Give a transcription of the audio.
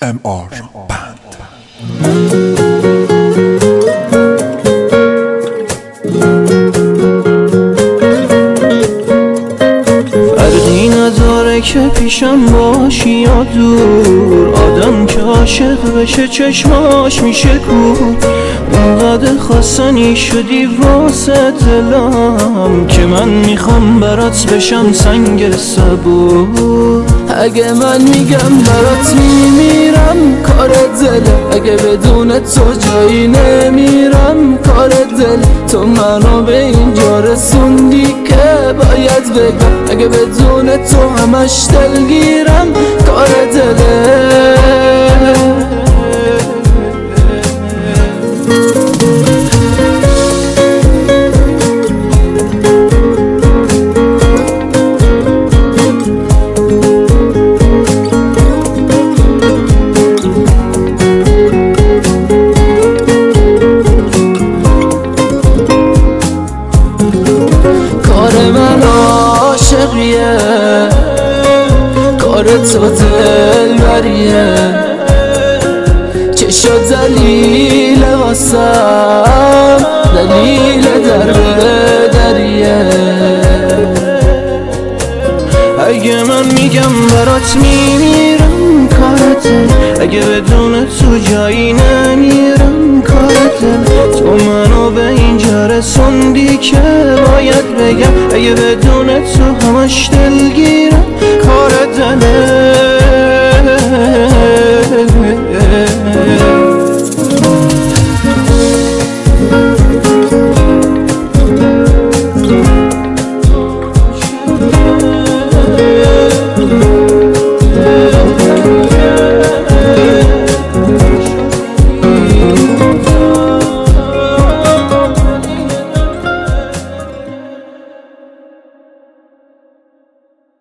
MR Band. فرقی نداره که پیشم باشی یا دور، آدم که عاشق بشه چشماش میشه کور. اونقدر خواستنی شدی واسه دلم که من میخوام برات بشم سنگ صبور. اگه من میگم برات میمیرم کار دل، اگه بدون تو جایی نمیرم کار دل. تو منو به اینجا رسوندی که باید بگم، اگه بدون تو همش دلگیرم کار دله. عاشقیه کار تو دلبریه، چشا دلیل واسم دلیل در بدریه. اگه من میگم برات میمیرم کارته، اگه بدون تو جایی نمیرم کارته. تو منو به اینجا رسوندی که باید بگم، اگه بدون تو همش دلگیرم کار دله.